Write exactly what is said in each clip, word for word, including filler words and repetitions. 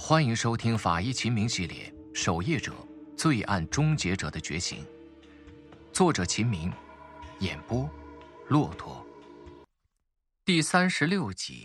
欢迎收听法医秦明系列《守夜者：罪案终结者的觉醒》，作者秦明，演播骆驼。第三十六集。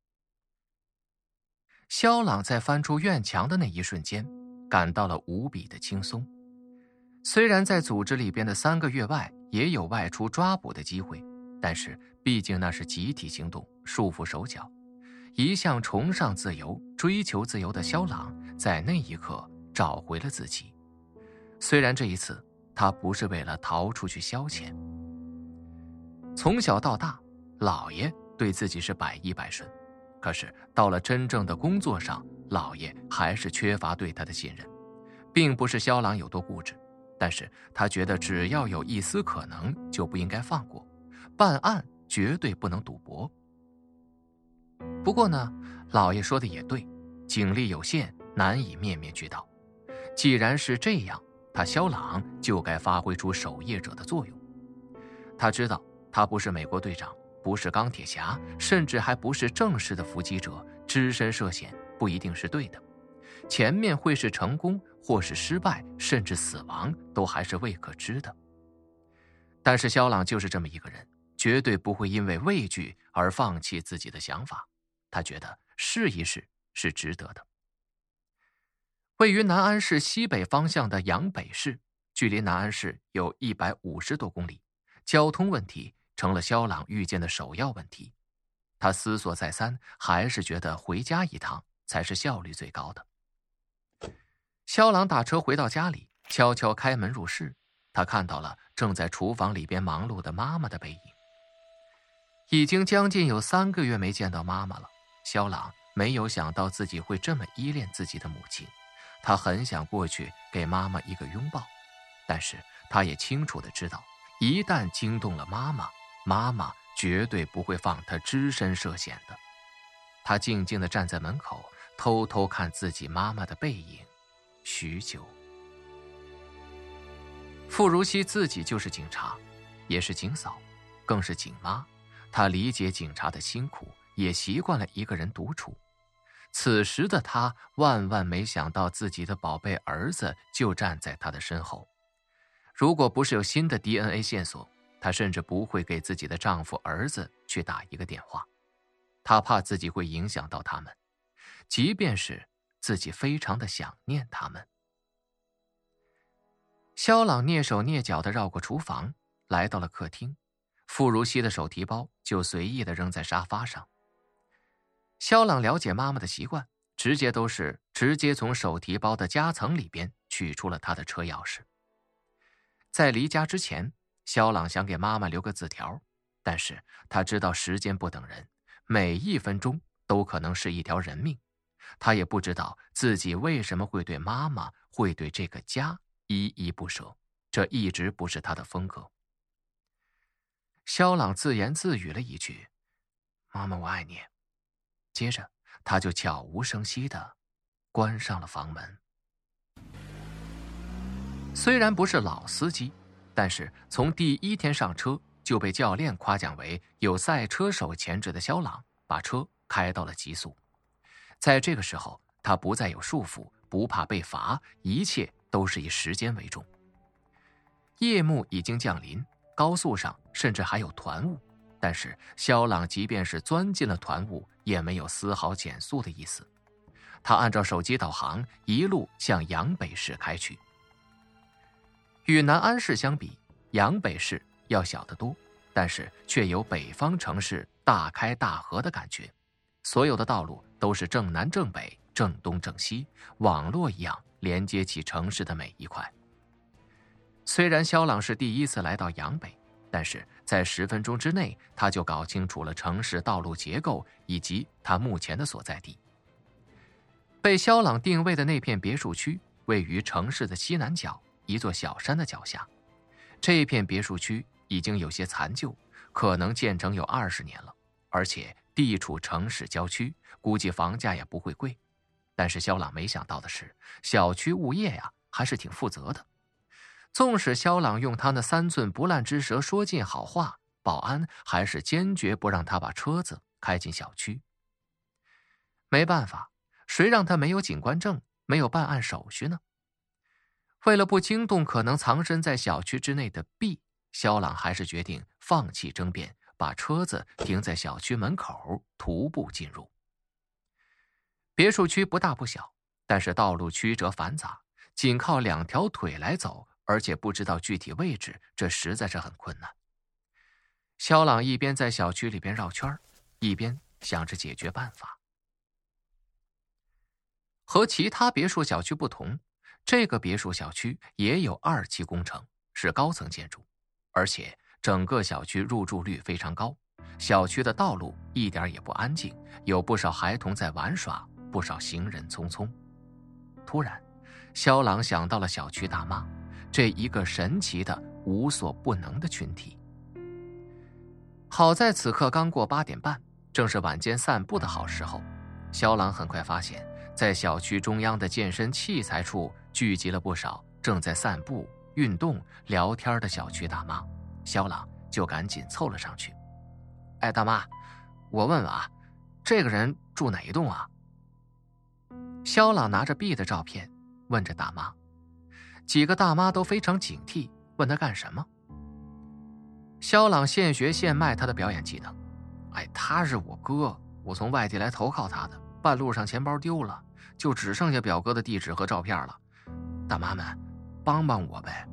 肖朗在翻出院墙的那一瞬间，感到了无比的轻松。虽然在组织里边的三个月外也有外出抓捕的机会，但是毕竟那是集体行动，束缚手脚。一向崇尚自由、追求自由的肖朗，在那一刻找回了自己。虽然这一次他不是为了逃出去消遣。从小到大，老爷对自己是百依百顺，可是到了真正的工作上，老爷还是缺乏对他的信任。并不是肖朗有多固执，但是他觉得只要有一丝可能，就不应该放过，办案绝对不能赌博。不过呢，老爷说的也对，警力有限，难以面面俱到。既然是这样，他肖朗就该发挥出守夜者的作用。他知道他不是美国队长，不是钢铁侠，甚至还不是正式的伏击者，只身涉险不一定是对的。前面会是成功，或是失败，甚至死亡，都还是未可知的。但是肖朗就是这么一个人，绝对不会因为畏惧而放弃自己的想法。他觉得试一试是值得的。位于南安市西北方向的阳北市，距离南安市有一百五十多公里，交通问题成了肖朗遇见的首要问题。他思索再三，还是觉得回家一趟才是效率最高的。肖朗打车回到家里，悄悄开门入室，他看到了正在厨房里边忙碌的妈妈的背影。已经将近有三个月没见到妈妈了，肖朗没有想到自己会这么依恋自己的母亲，他很想过去给妈妈一个拥抱，但是他也清楚地知道，一旦惊动了妈妈，妈妈绝对不会放他只身涉险的。他静静地站在门口，偷偷看自己妈妈的背影，许久。傅如熙自己就是警察，也是警嫂，更是警妈，她理解警察的辛苦，也习惯了一个人独处。此时的他万万没想到自己的宝贝儿子就站在他的身后。如果不是有新的 D N A 线索，他甚至不会给自己的丈夫儿子去打一个电话。他怕自己会影响到他们，即便是自己非常的想念他们。肖朗蹑手蹑脚地绕过厨房，来到了客厅，傅如熙的手提包就随意地扔在沙发上。肖朗了解妈妈的习惯，直接都是直接从手提包的夹层里边取出了她的车钥匙。在离家之前，肖朗想给妈妈留个字条，但是他知道时间不等人，每一分钟都可能是一条人命。他也不知道自己为什么会对妈妈，会对这个家依依不舍，这一直不是他的风格。肖朗自言自语了一句：“妈妈，我爱你。”接着他就悄无声息地关上了房门。虽然不是老司机，但是从第一天上车就被教练夸奖为有赛车手潜质的肖朗，把车开到了极速。在这个时候，他不再有束缚，不怕被罚，一切都是以时间为重。夜幕已经降临，高速上甚至还有团雾，但是肖朗即便是钻进了团雾，也没有丝毫减速的意思。他按照手机导航，一路向阳北市开去。与南安市相比，阳北市要小得多，但是却有北方城市大开大合的感觉。所有的道路都是正南正北，正东正西，网络一样连接起城市的每一块。虽然肖朗是第一次来到阳北，但是在十分钟之内，他就搞清楚了城市道路结构以及他目前的所在地。被肖朗定位的那片别墅区位于城市的西南角，一座小山的脚下。这片别墅区已经有些残旧，可能建成有二十年了，而且地处城市郊区，估计房价也不会贵。但是肖朗没想到的是，小区物业呀还是挺负责的。纵使肖朗用他那三寸不烂之舌说尽好话，保安还是坚决不让他把车子开进小区。没办法， 谁让他没有警官证，没有办案手续呢？为了不惊动可能藏身在小区之内的 B， 肖朗还是决定放弃争辩，把车子停在小区门口，徒步进入。别墅区不大不小，但是道路曲折繁杂，仅靠两条腿来走，而且不知道具体位置，这实在是很困难。肖朗一边在小区里边绕圈，一边想着解决办法。和其他别墅小区不同，这个别墅小区也有二期工程，是高层建筑，而且整个小区入住率非常高。小区的道路一点也不安静，有不少孩童在玩耍，不少行人匆匆。突然，肖朗想到了小区大妈，这一个神奇的无所不能的群体。好在此刻刚过八点半，正是晚间散步的好时候。肖朗很快发现，在小区中央的健身器材处聚集了不少正在散步、运动、聊天的小区大妈。肖朗就赶紧凑了上去。哎，大妈，我问问啊，这个人住哪一栋啊？肖朗拿着 B 的照片问着大妈。几个大妈都非常警惕，问他干什么。肖朗现学现卖他的表演技能。哎，他是我哥，我从外地来投靠他的，半路上钱包丢了，就只剩下表哥的地址和照片了，大妈们帮帮我呗。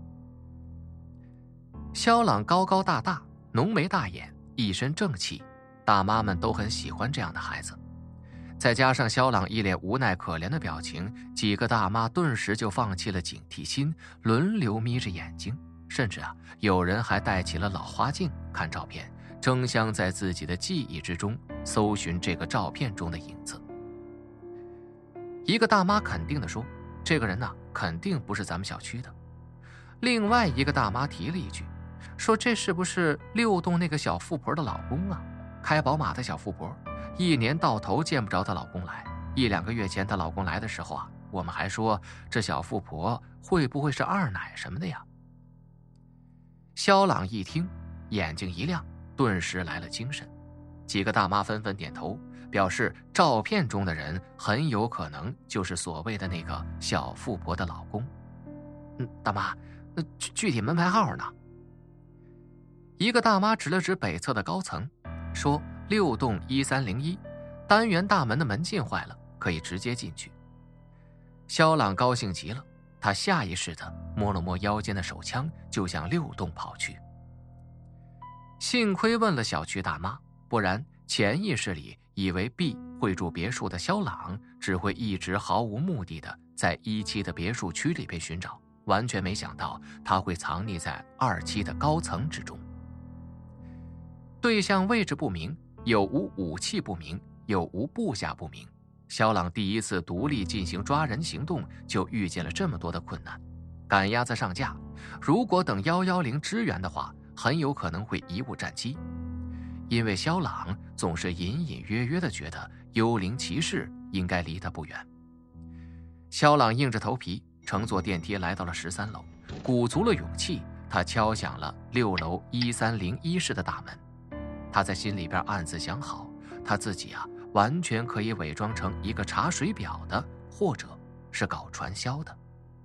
肖朗高高大大，浓眉大眼，一身正气，大妈们都很喜欢这样的孩子。再加上肖朗一脸无奈可怜的表情，几个大妈顿时就放弃了警惕心，轮流眯着眼睛，甚至啊，有人还戴起了老花镜看照片，争相在自己的记忆之中搜寻这个照片中的影子。一个大妈肯定地说，这个人呢、啊，肯定不是咱们小区的。另外一个大妈提了一句，说这是不是六栋那个小富婆的老公啊？开宝马的小富婆，一年到头见不着她老公来。一两个月前她老公来的时候啊，我们还说这小富婆会不会是二奶什么的呀？肖朗一听，眼睛一亮，顿时来了精神。几个大妈纷纷点头，表示照片中的人很有可能就是所谓的那个小富婆的老公。嗯，大妈，那具具体门牌号呢？一个大妈指了指北侧的高层，说六栋一三零一，单元大门的门禁坏了，可以直接进去。肖朗高兴极了，他下意识地摸了摸腰间的手枪，就向六栋跑去。幸亏问了小区大妈，不然潜意识里以为 B 会住别墅的肖朗只会一直毫无目的的在一期的别墅区里被寻找，完全没想到他会藏匿在二期的高层之中。对象位置不明，有无武器不明，有无部下不明。肖朗第一次独立进行抓人行动，就遇见了这么多的困难。赶鸭子上架，如果等一一零支援的话，很有可能会贻误战机。因为肖朗总是隐隐约约地觉得幽灵骑士应该离他不远。肖朗硬着头皮乘坐电梯来到了十三楼，鼓足了勇气，他敲响了六楼一三零一室的大门。他在心里边暗自想好，他自己啊，完全可以伪装成一个查水表的，或者是搞传销的。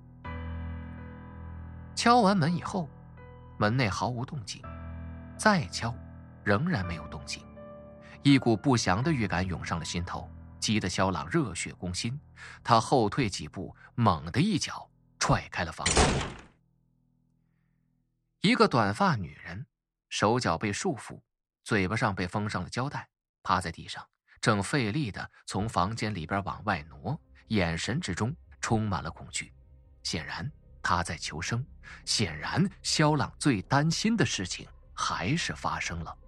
敲完门以后，门内毫无动静，再敲，仍然没有动静。一股不祥的预感涌上了心头，急得肖朗热血攻心。他后退几步，猛地一脚踹开了房门。一个短发女人，手脚被束缚，嘴巴上被封上了胶带，趴在地上，正费力地从房间里边往外挪，眼神之中充满了恐惧。显然他在求生，显然肖朗最担心的事情还是发生了。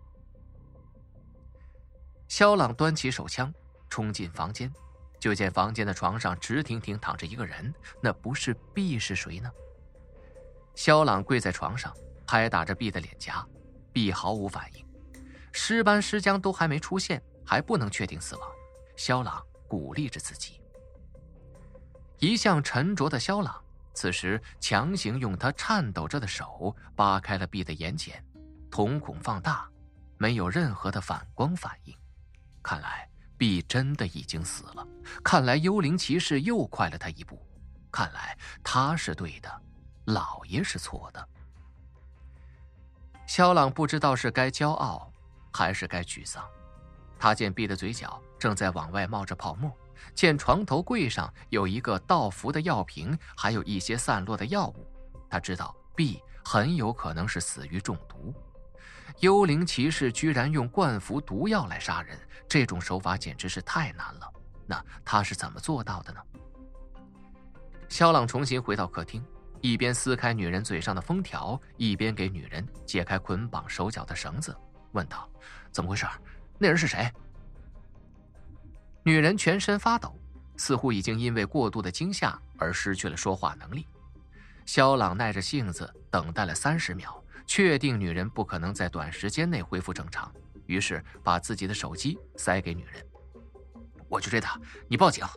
肖朗端起手枪冲进房间，就见房间的床上直挺挺躺着一个人，那不是 B 是谁呢？肖朗跪在床上拍打着 B 的脸颊， B 毫无反应。尸斑尸僵都还没出现，还不能确定死亡。肖朗鼓励着自己。一向沉着的肖朗此时强行用他颤抖着的手扒开了 B 的眼睑，瞳孔放大，没有任何的反光反应。看来毕真的已经死了，看来幽灵骑士又快了他一步。看来他是对的，老爷是错的。萧朗不知道是该骄傲还是该沮丧。他见毕的嘴角正在往外冒着泡沫，见床头柜上有一个倒伏的药瓶，还有一些散落的药物，他知道毕很有可能是死于中毒。幽灵骑士居然用灌服毒药来杀人，这种手法简直是太难了。那他是怎么做到的呢？萧朗重新回到客厅，一边撕开女人嘴上的封条，一边给女人解开捆绑手脚的绳子，问道：怎么回事？那人是谁？女人全身发抖，似乎已经因为过度的惊吓而失去了说话能力。萧朗耐着性子等待了三十秒，确定女人不可能在短时间内恢复正常，于是把自己的手机塞给女人：我去追他，你报警。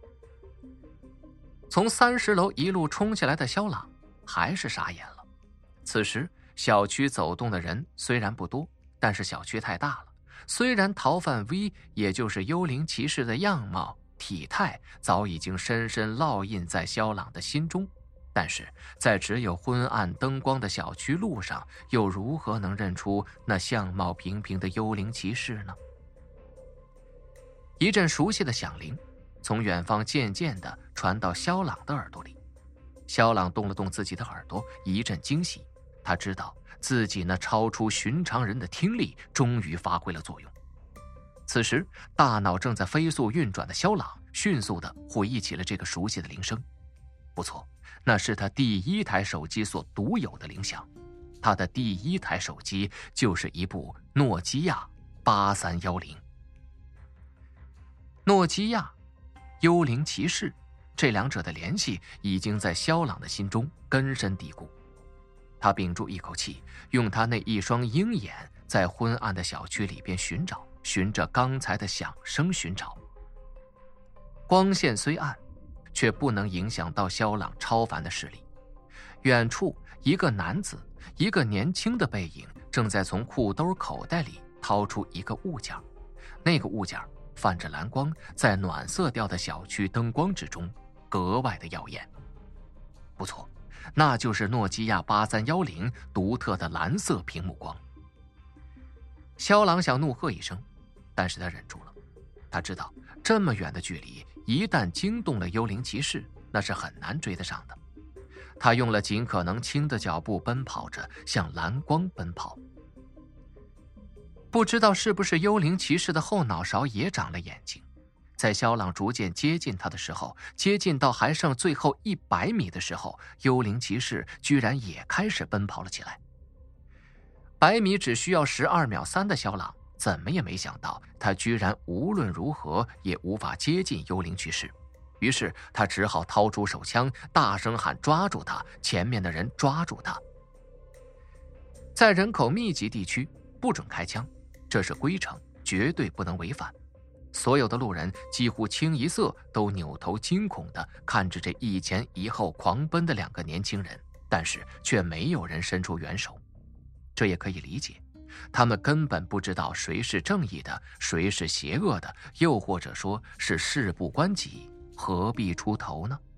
从三十楼一路冲下来的萧朗还是傻眼了。此时小区走动的人虽然不多，但是小区太大了，虽然逃犯 V 也就是幽灵骑士的样貌体态早已经深深烙印在萧朗的心中，但是在只有昏暗灯光的小区路上，又如何能认出那相貌平平的幽灵骑士呢？一阵熟悉的响铃从远方渐渐地传到萧朗的耳朵里。萧朗动了动自己的耳朵，一阵惊喜，他知道自己那超出寻常人的听力终于发挥了作用。此时大脑正在飞速运转的萧朗迅速地回忆起了这个熟悉的铃声。不错，那是他第一台手机所独有的铃响。他的第一台手机就是一部诺基亚八三一零。诺基亚、幽灵骑士，这两者的联系已经在萧朗的心中根深蒂固。他屏住一口气，用他那一双鹰眼在昏暗的小区里边寻找，循着刚才的响声寻找。光线虽暗，却不能影响到萧朗超凡的视力。远处一个男子，一个年轻的背影，正在从裤兜口袋里掏出一个物件，那个物件泛着蓝光，在暖色调的小区灯光之中格外的耀眼。不错，那就是诺基亚八三一零独特的蓝色屏幕光。萧朗想怒喝一声，但是他忍住了。他知道这么远的距离，一旦惊动了幽灵骑士，那是很难追得上的。他用了尽可能轻的脚步奔跑着，向蓝光奔跑。不知道是不是幽灵骑士的后脑勺也长了眼睛，在萧朗逐渐接近他的时候，接近到还剩最后一百米的时候，幽灵骑士居然也开始奔跑了起来。百米只需要十二秒三的萧朗怎么也没想到，他居然无论如何也无法接近幽灵骑士。于是他只好掏出手枪，大声喊：抓住他，前面的人抓住他。在人口密集地区不准开枪，这是规程，绝对不能违反。所有的路人几乎清一色都扭头惊恐地看着这一前一后狂奔的两个年轻人，但是却没有人伸出援手。这也可以理解，他们根本不知道谁是正义的，谁是邪恶的，又或者说是事不关己，何必出头呢？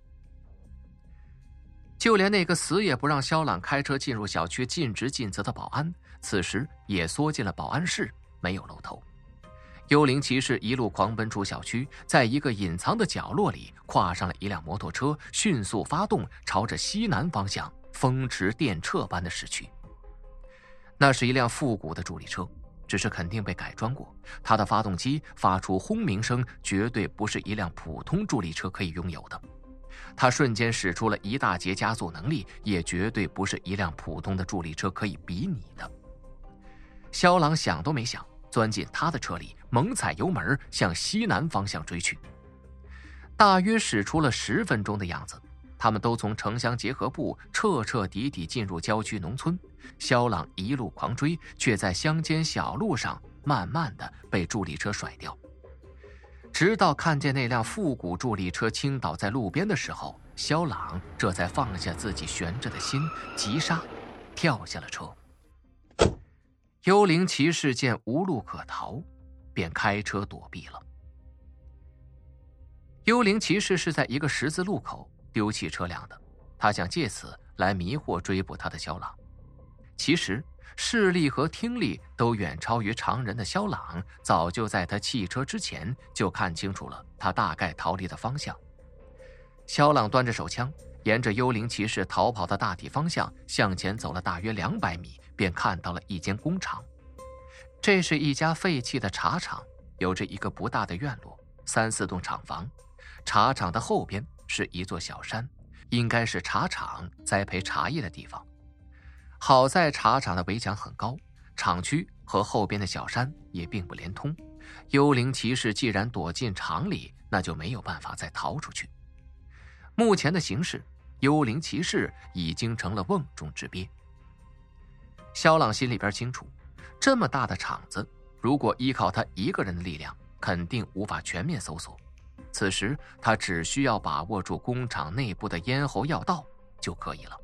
就连那个死也不让萧朗开车进入小区尽职尽责的保安，此时也缩进了保安室，没有露头。幽灵骑士一路狂奔出小区，在一个隐藏的角落里跨上了一辆摩托车，迅速发动，朝着西南方向风驰电掣般的驶去。那是一辆复古的助力车，只是肯定被改装过，它的发动机发出轰鸣声，绝对不是一辆普通助力车可以拥有的。它瞬间使出了一大截加速能力，也绝对不是一辆普通的助力车可以比拟的。萧朗想都没想，钻进他的车里，猛踩油门向西南方向追去。大约驶出了十分钟的样子，他们都从城乡结合部彻彻底底进入郊区农村。萧朗一路狂追，却在乡间小路上慢慢的被助力车甩掉。直到看见那辆复古助力车倾倒在路边的时候，萧朗这才放下自己悬着的心，急刹，跳下了车。幽灵骑士见无路可逃， 便开车躲避了。幽灵骑士是在一个十字路口丢弃车辆的，他想借此来迷惑追捕他的萧朗。其实视力和听力都远超于常人的萧朗，早就在他弃车之前就看清楚了他大概逃离的方向。萧朗端着手枪，沿着幽灵骑士逃跑的大体方向向前走了大约两百米，便看到了一间工厂。这是一家废弃的茶厂，有着一个不大的院落，三四栋厂房。茶厂的后边是一座小山，应该是茶厂栽培茶叶的地方。好在茶厂的围墙很高，厂区和后边的小山也并不连通。幽灵骑士既然躲进厂里，那就没有办法再逃出去。目前的形势，幽灵骑士已经成了瓮中之鳖。萧朗心里边清楚，这么大的厂子，如果依靠他一个人的力量，肯定无法全面搜索。此时他只需要把握住工厂内部的咽喉要道就可以了。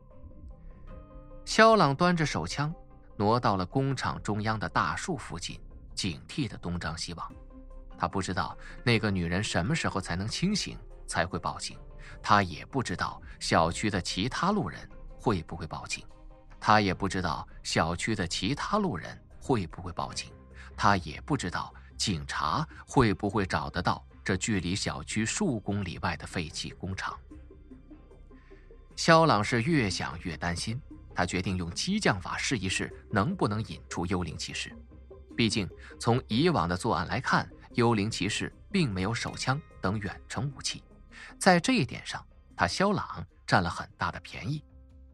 萧朗端着手枪挪到了工厂中央的大树附近，警惕地东张西望。他不知道那个女人什么时候才能清醒，才会报警。他也不知道小区的其他路人会不会报警。他也不知道小区的其他路人会不会报警。他也不知道警察会不会找得到这距离小区数公里外的废弃工厂。萧朗是越想越担心，他决定用激将法试一试能不能引出幽灵骑士。毕竟从以往的作案来看，幽灵骑士并没有手枪等远程武器，在这一点上他萧朗占了很大的便宜。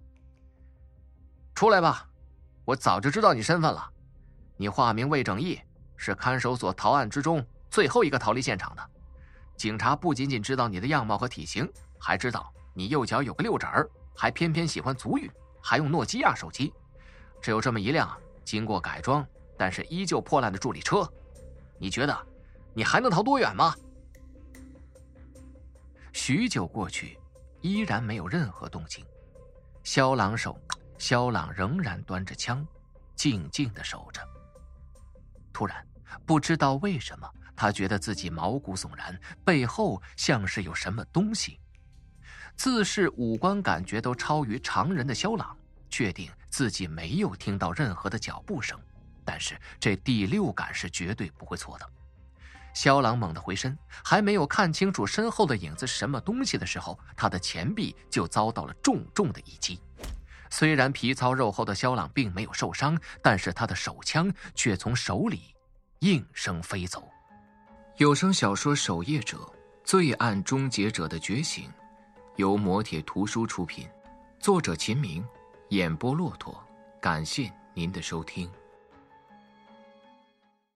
出来吧，我早就知道你身份了。你化名魏正义，是看守所逃案之中最后一个逃离现场的。警察不仅仅知道你的样貌和体型，还知道你右脚有个六指儿，还偏偏喜欢足语，还用诺基亚手机。只有这么一辆经过改装但是依旧破烂的助理车，你觉得你还能逃多远吗？许久过去，依然没有任何动静。萧朗手萧朗仍然端着枪，静静地守着。突然，不知道为什么，他觉得自己毛骨悚然，背后像是有什么东西。自是五官感觉都超于常人的萧朗，确定自己没有听到任何的脚步声，但是这第六感是绝对不会错的。萧朗猛地回身，还没有看清楚身后的影子是什么东西的时候，他的前臂就遭到了重重的一击。虽然皮糙肉厚的萧朗并没有受伤，但是他的手枪却从手里应声飞走。有声小说《守夜者》，罪案终结者的觉醒，由磨铁图书出品，作者秦明，演播骆驼。感谢您的收听。